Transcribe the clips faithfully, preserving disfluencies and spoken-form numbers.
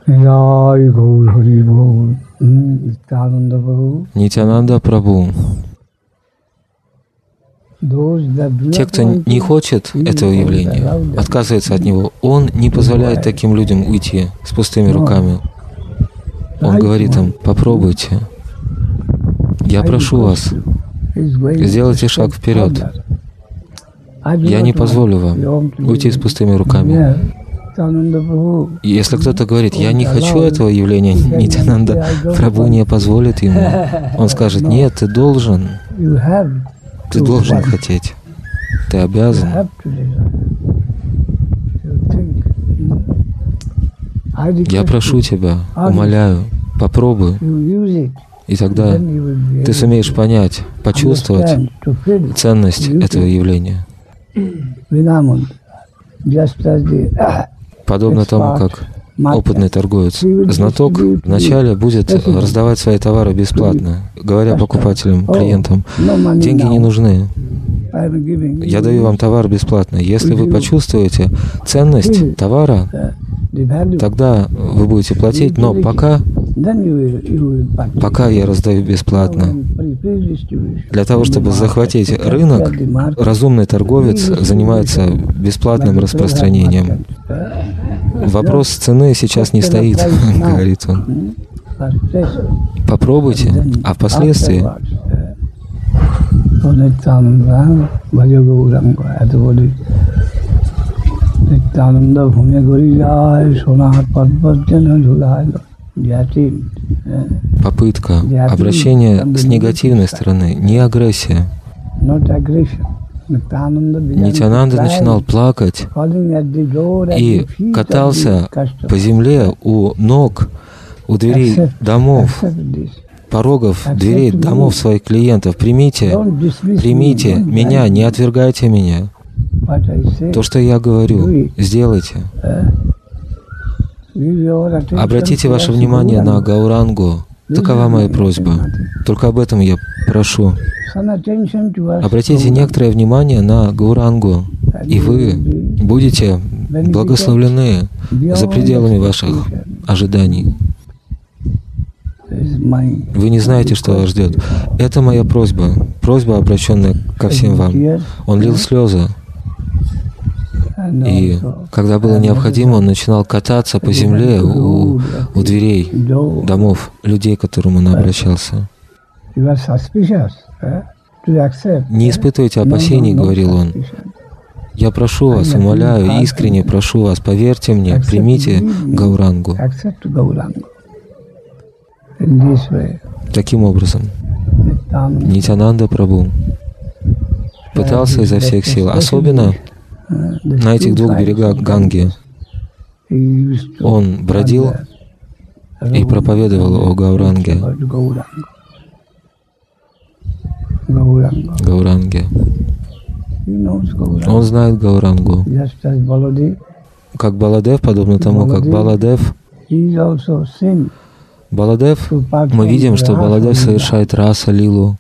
Нитьянанда Прабху. Те, кто не хочет этого явления, отказывается от него, он не позволяет таким людям уйти с пустыми руками. Он говорит им: попробуйте. Я прошу вас, сделайте шаг вперед. Я не позволю вам уйти с пустыми руками. И если кто-то говорит: я не хочу этого явления, Нитьянанда Прабху не позволит ему. Он скажет: нет, ты должен. Ты должен хотеть. Ты обязан. Я прошу тебя, умоляю, попробуй. И тогда ты сумеешь понять, почувствовать ценность этого явления. Подобно тому, как опытный торговец, знаток вначале будет раздавать свои товары бесплатно, говоря покупателям, клиентам: деньги не нужны. Я даю вам товар бесплатно. Если вы почувствуете ценность товара, тогда вы будете платить, но пока, пока я раздаю бесплатно. Для того, чтобы захватить рынок, разумный торговец занимается бесплатным распространением. Вопрос цены сейчас не стоит, говорит он. Попробуйте, а впоследствии попытка обращения с негативной стороны, не агрессия. Нитьянанда начинал плакать и катался по земле у ног, у дверей домов, порогов, дверей домов своих клиентов. Примите, примите меня, не отвергайте меня. То, что я говорю, сделайте. Обратите ваше внимание на Гаурангу. Такова моя просьба. Только об этом я прошу. Обратите некоторое внимание на Гаурангу, и вы будете благословлены за пределами ваших ожиданий. Вы не знаете, что вас ждет. Это моя просьба, просьба, обращенная ко всем вам. Он лил слезы. И когда было необходимо, он начинал кататься по земле у, у дверей домов людей, к которым он обращался. Не испытывайте опасений, говорил он. Я прошу вас, умоляю, искренне прошу вас, поверьте мне, примите Гаурангу. Таким образом, Нитьянанда Прабху пытался изо всех сил, особенно на этих двух берегах Ганги. Он бродил и проповедовал о Гауранге. Гауранге. Он знает Гаурангу. Как Баладев, подобно тому, как Баладев. Баладев, мы видим, что Баладев совершает раса лилу.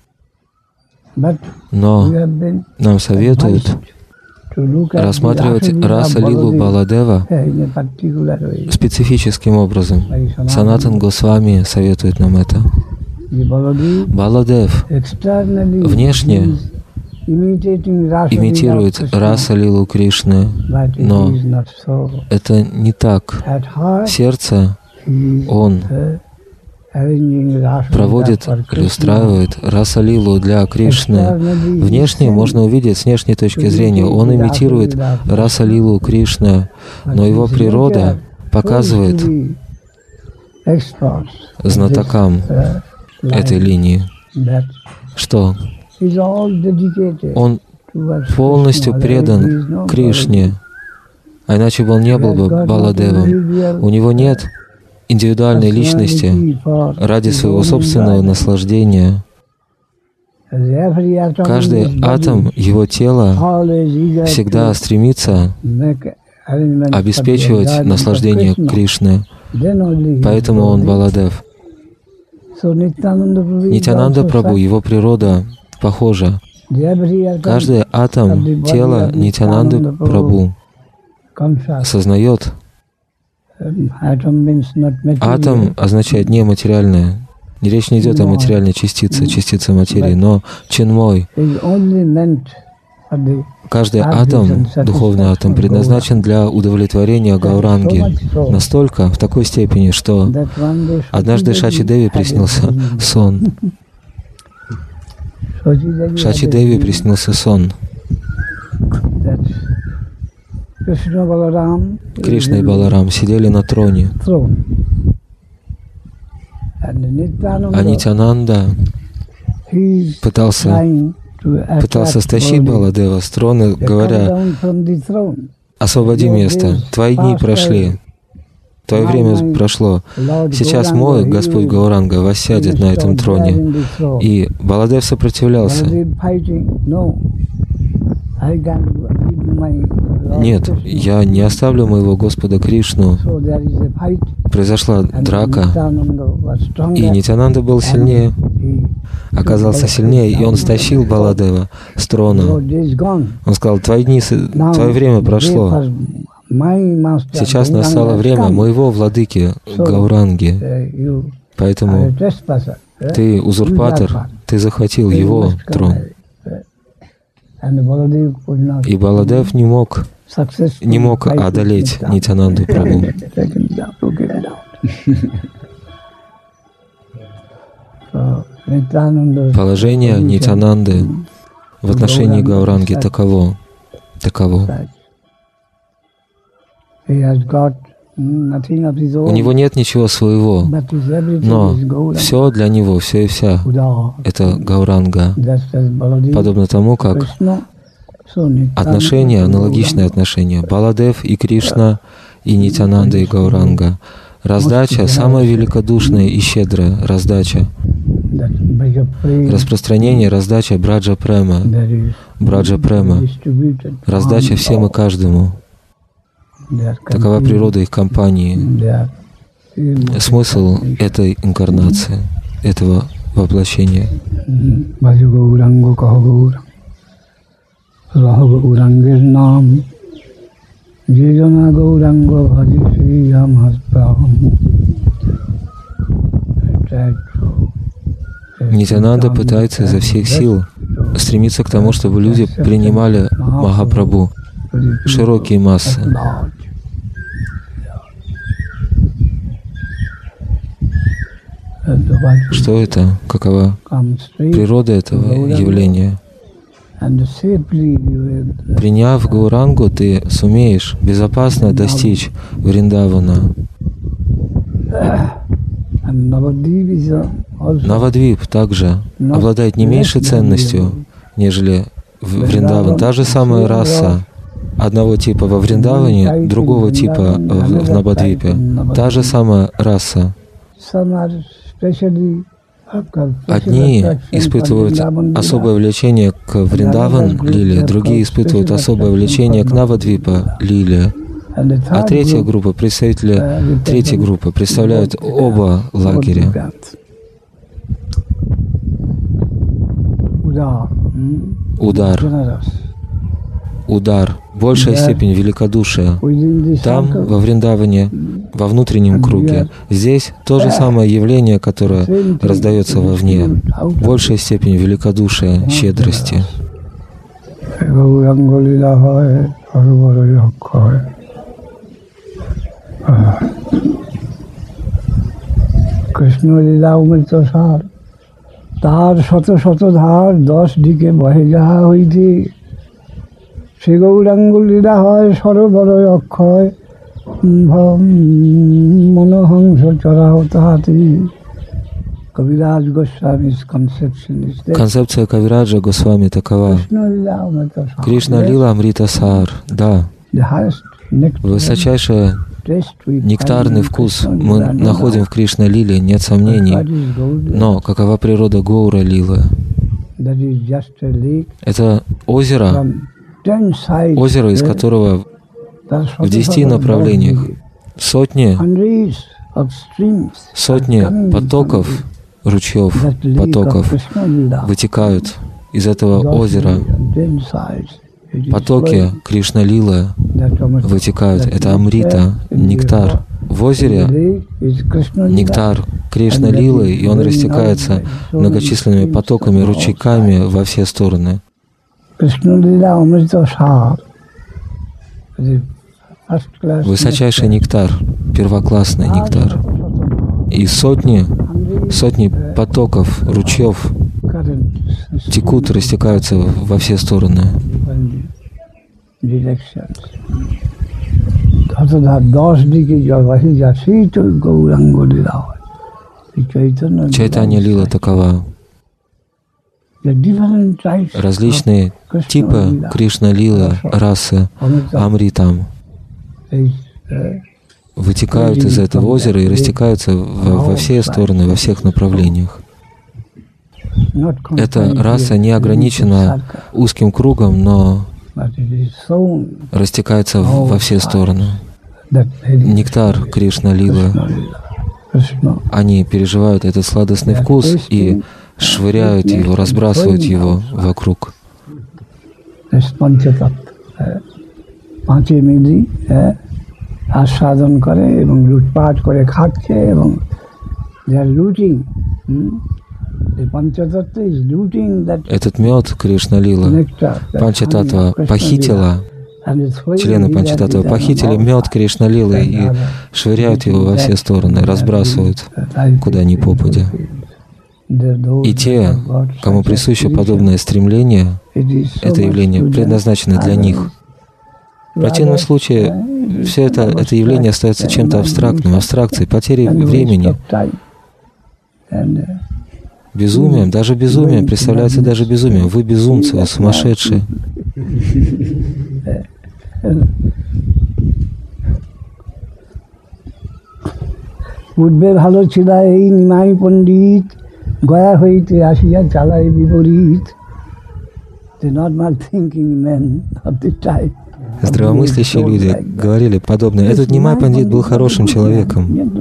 Но нам советуют рассматривать раса лилу Баладева специфическим образом. Санатан Госвами советует нам это. Баладев внешне имитирует раса лилу Кришны, но это не так. В сердце он проводит или устраивает раса лилу для Кришны. Внешне можно увидеть, с внешней точки зрения, он имитирует раса лилу Кришны, но его природа показывает знатокам этой линии, что он полностью предан Кришне, а иначе бы он не был бы Баладевом. У него нет индивидуальной личности ради своего собственного наслаждения. Каждый атом его тела всегда стремится обеспечивать наслаждение Кришны, поэтому он Баладев. Нитьянанда Прабху, его природа похожа. Каждый атом тела Нитьянанды Прабху сознает Атом означает нематериальное. Речь не идет о материальной частице, частице материи, но чинмой. Каждый атом, духовный атом, предназначен для удовлетворения Гауранги настолько, в такой степени, что однажды Шачи Деви приснился сон. Шачи Деви приснился сон. Кришна и Баларам сидели на троне. А Нитьянанда пытался, пытался стащить Баладева с трона, говоря: «Освободи место, твои дни прошли, твое время прошло. Сейчас мой Господь Гауранга воссядет на этом троне». И Баладев сопротивлялся. Нет, я не оставлю моего Господа Кришну. Произошла драка, и Нитьянанда был сильнее, оказался сильнее, и он стащил Баладева с трона. Он сказал: «Твои дни, твое время прошло. Сейчас настало время моего владыки Гауранги. Поэтому ты узурпатор, ты захватил его трон». И Баладев не мог, не мог одолеть Нитьянанду Прабху. Положение Нитьянанды в отношении Гауранги таково, таково. У него нет ничего своего, но все для него, все и вся — это Гауранга. Подобно тому, как отношения, аналогичные отношения Баладев и Кришна, и Нитьянанда и Гауранга. Раздача самая великодушная и щедрая раздача. Распространение, раздача Браджа Према. Браджа Према. Раздача всем и каждому. Такова природа их компании. Смысл этой инкарнации, этого воплощения. Нитьянанда пытается изо всех сил стремиться к тому, чтобы люди принимали Махапрабху, широкие массы. Что это? Какова природа этого явления? Приняв Гаурангу, ты сумеешь безопасно достичь Вриндавана. Навадвип также обладает не меньшей ценностью, нежели Вриндаван. Та же самая раса одного типа во Вриндаване, другого типа в Навадвипе. Та же самая раса. Одни испытывают особое влечение к Вриндаван-лиле, другие испытывают особое влечение к Навадвипа-лиле. А третья группа, представители третьей группы, представляют оба лагеря. Удар. Удар. Большая степень великодушия. Там, во Вриндаване, во внутреннем круге. Здесь то же самое явление, которое раздается вовне. Большая степень великодушия, щедрости. Krishna Lila Umrita Sar, তার শত শত ধার দশ দিকে বহে যাহা হইতে, সে গৌরাঙ্গ লীলা হয় সরোবর অক্ষয়, মনোহংস চরাও তাহাতে. Kaviraj Goswami's conception is that. Концепция Кавираджа Госвами такова. Кришна Лила Амрита Сар, да. Высочайшая нектарный вкус мы находим в Кришна Лиле, нет сомнений. Но какова природа Гаура Лилы? Это озеро, озеро, из которого в десяти направлениях сотни, сотни потоков, ручьев, потоков вытекают из этого озера. Потоки Кришна Лилы вытекают. Это амрита, нектар в озере нектар Кришна Лилы, и он растекается многочисленными потоками, ручейками во все стороны. Высочайший нектар, первоклассный нектар. И сотни, сотни потоков, ручьев текут, растекаются во все стороны. Чайтанья Лила такова. Различные типы Кришна Лила, расы, Амритам вытекают из этого озера и растекаются во, во все стороны, во всех направлениях. Эта раса не ограничена узким кругом, но растекается во все стороны. Нектар Кришна Лила. Они переживают этот сладостный вкус и швыряют его, разбрасывают его вокруг. আস্বাদন করে এবং লুটপাট করে খাচ্ছে এবং этот мед Кришна Лила, Панчататва похитила, члены Панчататвы похитили мед Кришна Лилы и швыряют его во все стороны, разбрасывают куда ни попадя. И те, кому присуще подобное стремление, это явление предназначено для них. В противном случае все это, это явление остается чем-то абстрактным, абстракцией, потерей времени. Безумием, даже безумием, представляется даже безумием. Вы безумцы, вы сумасшедшие. পূর্বে ভালো ছিল এই নিমাই পণ্ডিত গয়া হইতে আসিয়া চালাই বিপরীত the normal thinking men of the time. Здравомыслящие люди говорили подобное. Этот Нимай Пандит был хорошим человеком.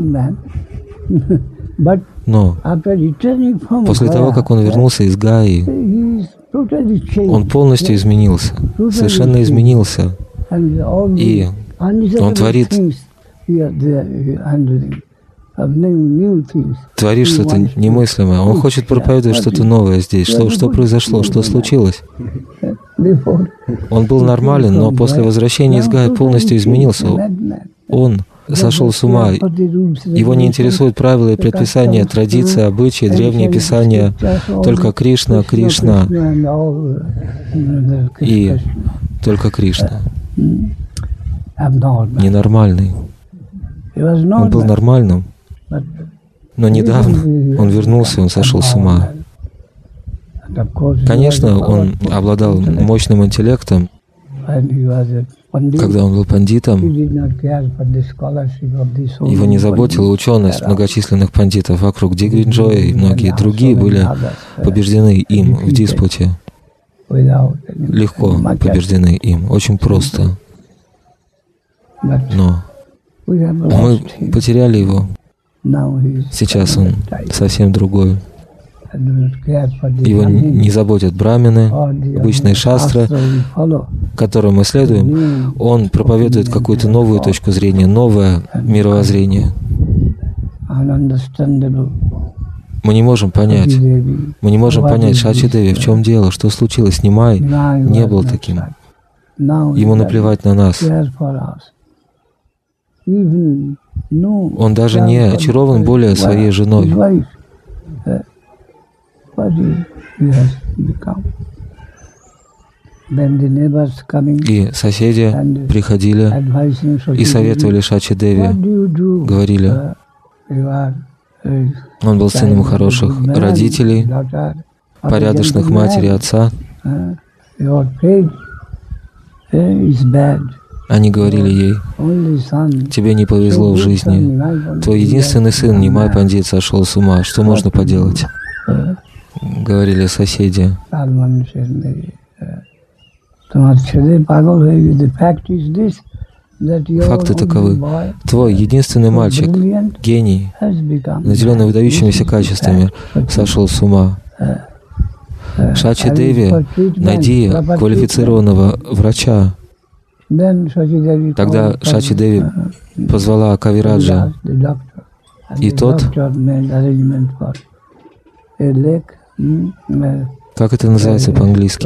Но после того, как он вернулся из Гаи, он полностью изменился, совершенно изменился. И он творит, творит что-то немыслимое. Он хочет проповедовать что-то новое здесь. Что, что произошло? Что случилось? Он был нормален, но после возвращения из Гаи полностью изменился. Он сошел с ума. Его не интересуют правила и предписания, традиции, обычаи, древние писания. Только Кришна, Кришна и только Кришна. Ненормальный. Он был нормальным, но недавно он вернулся, он сошел с ума. Конечно, он обладал мощным интеллектом. Когда он был пандитом, его не заботила ученость многочисленных пандитов вокруг. Дигвиджоя и многие другие были побеждены им в диспуте. Легко побеждены им, очень просто. Но мы потеряли его. Сейчас он совсем другой. Его не заботят брамины, обычные шастры, которым мы следуем. Он проповедует какую-то новую точку зрения, новое мировоззрение. Мы не можем понять, мы не можем понять, Шачи Деви, в чем дело, что случилось. Нимай не был таким. Ему наплевать на нас. Он даже не очарован более своей женой. И соседи приходили и советовали Шачи Деви, говорили, он был сыном хороших родителей, порядочных матери и отца. Они говорили ей, тебе не повезло в жизни, твой единственный сын, Нимай Пандит, сошел с ума, что можно поделать? Говорили соседи. Факты таковы. Твой единственный мальчик, гений, наделенный выдающимися качествами, сошел с ума. Шачи Деви, найди квалифицированного врача. Тогда Шачи Деви позвала Кавираджа, и тот, как это называется по-английски?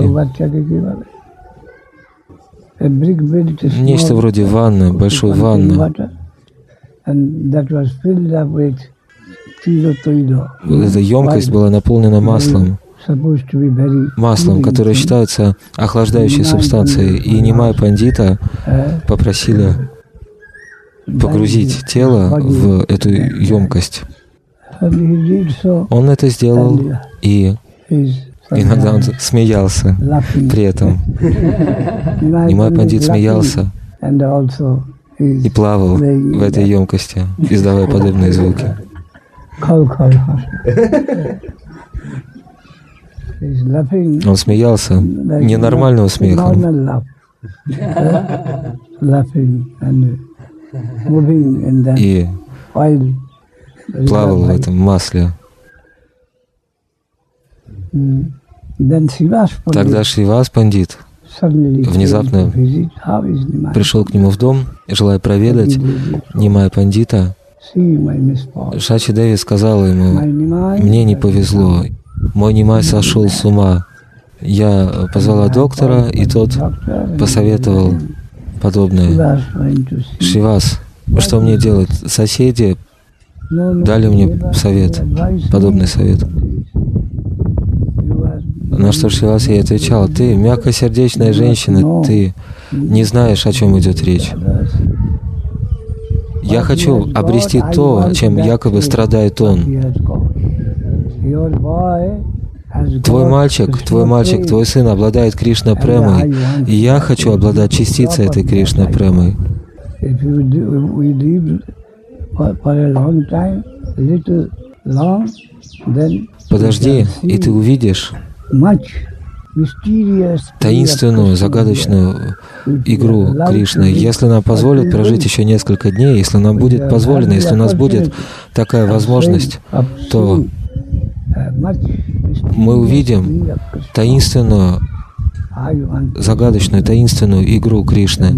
Нечто вроде ванны, большой ванны. Эта емкость была наполнена маслом, маслом, которое считается охлаждающей субстанцией. И Нимай Пандита попросили погрузить тело в эту емкость. Он это сделал, и иногда он смеялся при этом. Нимай Пандит смеялся и плавал в этой емкости, издавая подобные звуки. Он смеялся ненормальным смехом и плавал в этом масле. Тогда Шривас Пандит внезапно пришел к нему в дом, желая проведать Нимай Пандита. Шачи Деви сказала ему: «Мне не повезло, мой Нимай сошел с ума». Я позвала доктора, и тот посоветовал подобное. Шривас, что мне делать? Соседи дали мне совет, подобный совет. На что Шривас ей отвечал: «Ты мягкосердечная женщина, ты не знаешь, о чем идет речь. Я хочу обрести то, чем якобы страдает он. Твой мальчик, твой мальчик, твой сын обладает Кришна премой, и я хочу обладать частицей этой Кришна премой. Подожди, и ты увидишь таинственную, загадочную игру Кришны. Если нам позволят прожить еще несколько дней, если нам будет позволено, если у нас будет такая возможность, то мы увидим таинственную, загадочную, таинственную игру Кришны.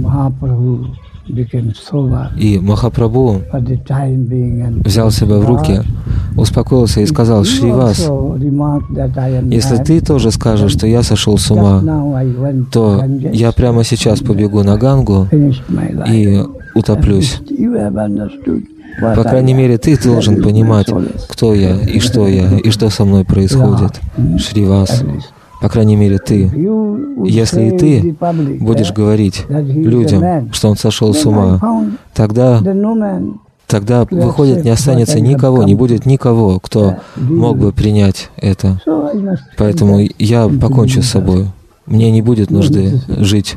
И Махапрабху взял себя в руки, успокоился и сказал: «Шривас, если ты тоже скажешь, что я сошел с ума, то я прямо сейчас побегу на Гангу и утоплюсь. По крайней мере, ты должен понимать, кто я и что я, и что со мной происходит, Шривас. По крайней мере, ты. Если и ты будешь говорить людям, что он сошел с ума, тогда, тогда, выходит, не останется никого, не будет никого, кто мог бы принять это. Поэтому я покончу с собой. Мне не будет нужды жить».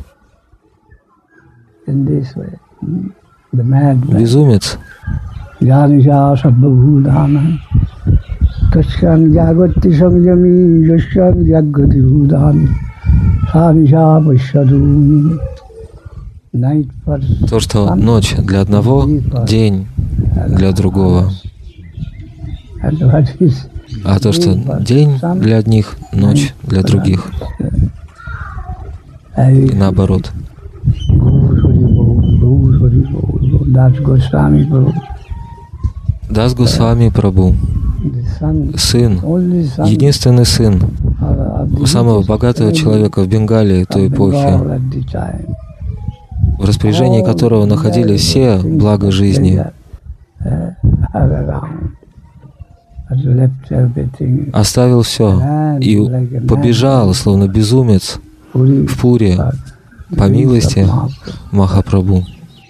Безумец. То, что ночь для одного, день для другого. А то, что день для одних, ночь для других. И наоборот. Дас Госвами Прабху, сын, единственный сын самого богатого человека в Бенгалии той эпохи, в распоряжении которого находились все блага жизни, оставил все и побежал, словно безумец, в Пури по милости Махапрабху.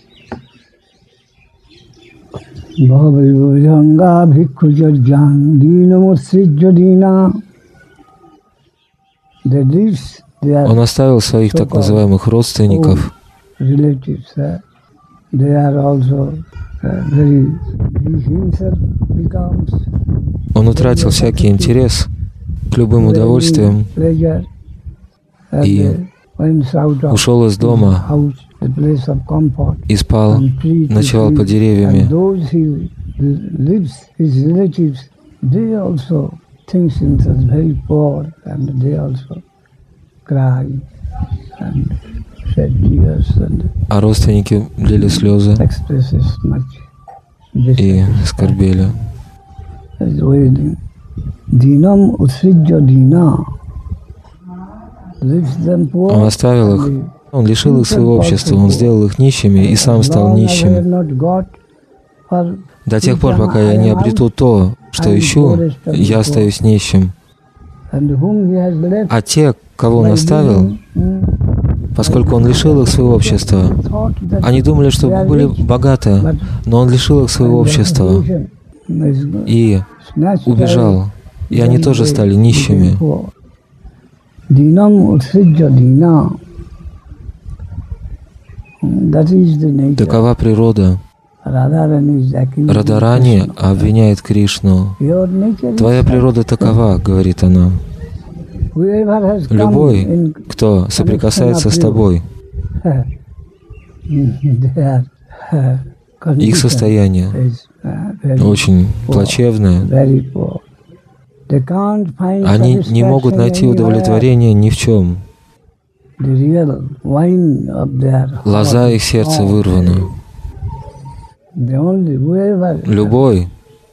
Он оставил своих так называемых родственников. Он утратил всякий интерес к любым удовольствиям и ушел из дома и спал, ночевал под деревьями. А родственники лили слезы и скорбели. Он оставил их, он лишил их своего общества, он сделал их нищими и сам стал нищим. До тех пор, пока я не обрету то, что ищу, я остаюсь нищим. А те, кого он оставил, поскольку он лишил их своего общества, они думали, что были богаты, но он лишил их своего общества и убежал, и они тоже стали нищими. Такова природа. Радхарани обвиняет Кришну. Твоя природа такова, говорит она. Любой, кто соприкасается с тобой, их состояние очень плачевное. Они не могут найти удовлетворения ни в чем. Лоза их сердца вырвана. Любой,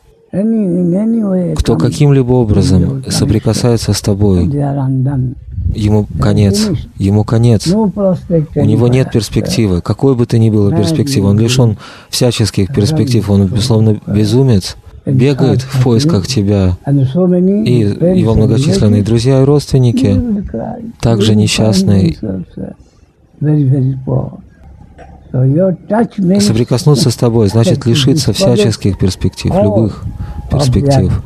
кто каким-либо образом соприкасается с тобой, ему конец, ему конец. У него нет перспективы, какой бы то ни было перспективы. Он лишен всяческих перспектив, он, безусловно, безумец, бегает в поисках тебя. И его многочисленные друзья и родственники также несчастные. Соприкоснуться с тобой значит лишиться всяческих перспектив, любых перспектив.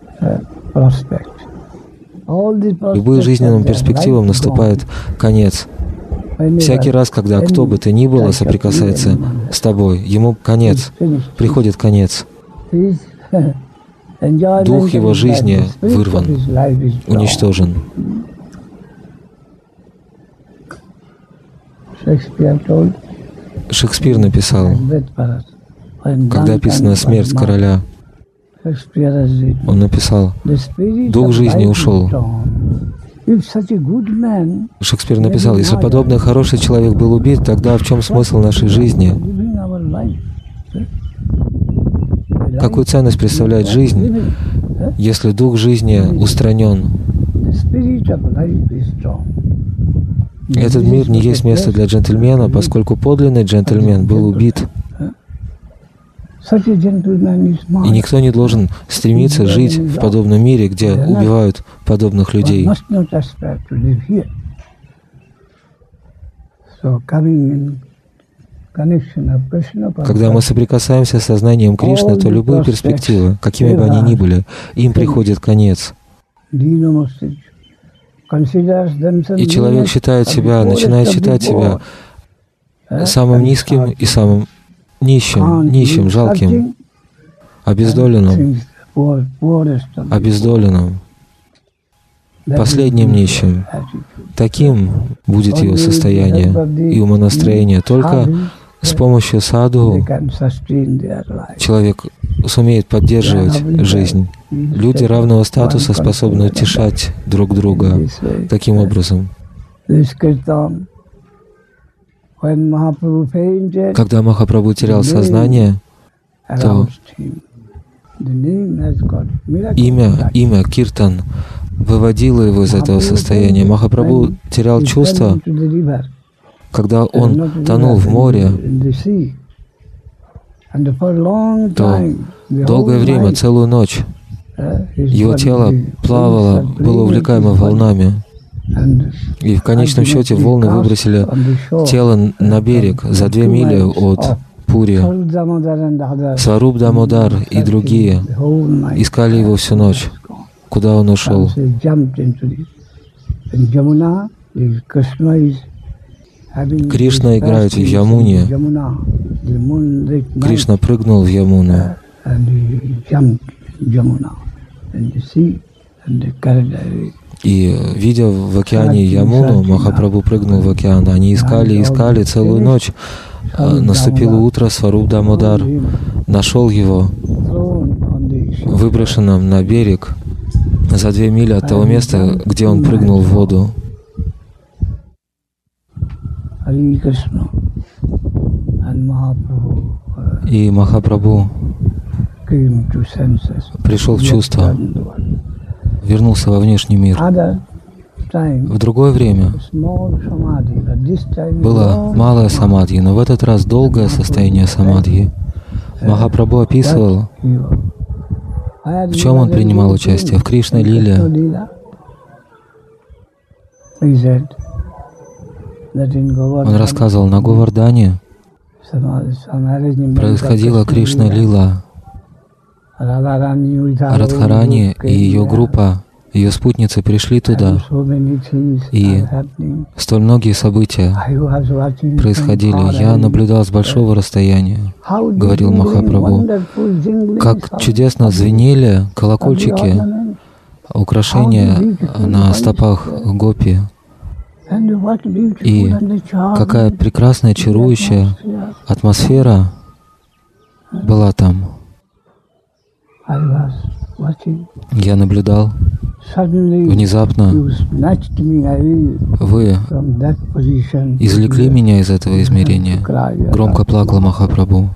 Любым жизненным перспективам наступает конец. Всякий раз, когда кто бы то ни было соприкасается с тобой, ему конец, приходит конец. Дух его жизни вырван, уничтожен. Шекспир написал, когда описана смерть короля, он написал, дух жизни ушел. Шекспир написал, если подобный хороший человек был убит, тогда в чем смысл нашей жизни? Какую ценность представляет жизнь, если дух жизни устранен? Этот мир не есть место для джентльмена, поскольку подлинный джентльмен был убит. И никто не должен стремиться жить в подобном мире, где убивают подобных людей. Когда мы соприкасаемся с сознанием Кришны, то любые перспективы, какими бы они ни были, им приходит конец. И человек считает себя, начинает считать себя самым низким и самым нищим, нищим, жалким, обездоленным, обездоленным, последним нищим. Таким будет его состояние и умонастроение. Только с помощью саду человек сумеет поддерживать жизнь. Люди равного статуса способны утешать друг друга таким образом. Когда Махапрабху терял сознание, то имя, имя Киртан выводило его из этого состояния. Махапрабху терял чувство, когда он тонул в море, то долгое время, целую ночь, его тело плавало, было увлекаемо волнами. И в конечном счете волны выбросили тело на берег за две мили от Пури. Сваруб Дамодар и другие искали его всю ночь. Куда он ушел? Кришна играет в Ямуне. Кришна прыгнул в Ямуну. И, видя в океане Ямуну, Махапрабху прыгнул в океан. Они искали, искали целую ночь. Наступило утро, Сваруб Дамодар нашел его выброшенным на берег за две мили от того места, где он прыгнул в воду. И Махапрабху пришел в чувство, вернулся во внешний мир. В другое время было малое самадхи, но в этот раз долгое состояние самадхи. Махапрабху описывал, в чем он принимал участие, в Кришна-лиле. Он рассказывал, на Говардхане происходила Кришна-лила. Радхарани и ее группа, ее спутницы пришли туда, и столь многие события происходили. Я наблюдал с большого расстояния, говорил Махапрабху, как чудесно звенели колокольчики, украшения на стопах гопи, и какая прекрасная, чарующая атмосфера была там. Я наблюдал. Внезапно вы извлекли меня из этого измерения. Громко плакал Махапрабху.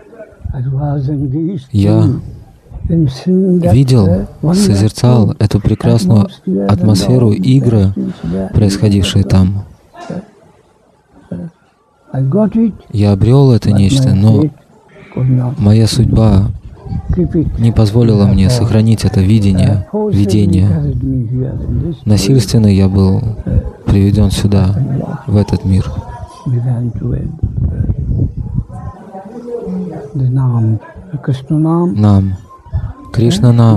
Я видел, созерцал эту прекрасную атмосферу, игры, происходившие там. Я обрел это нечто, но моя судьба не позволила мне сохранить это видение, видение. Насильственно я был приведен сюда, в этот мир. Нам, Кришна нам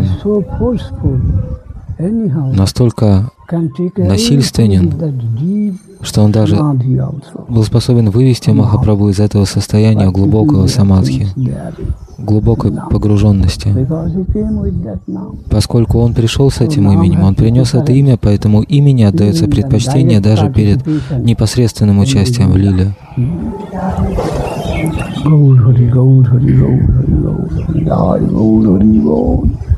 настолько насильственен, что он даже был способен вывести Махапрабху из этого состояния глубокого самадхи, глубокой погруженности. Поскольку он пришел с этим именем, он принес это имя, поэтому имени отдается предпочтение даже перед непосредственным участием в лиле. Gaur Hari Gaur Hari Gaur Hari Gaur Hari Gaur Hari Gaur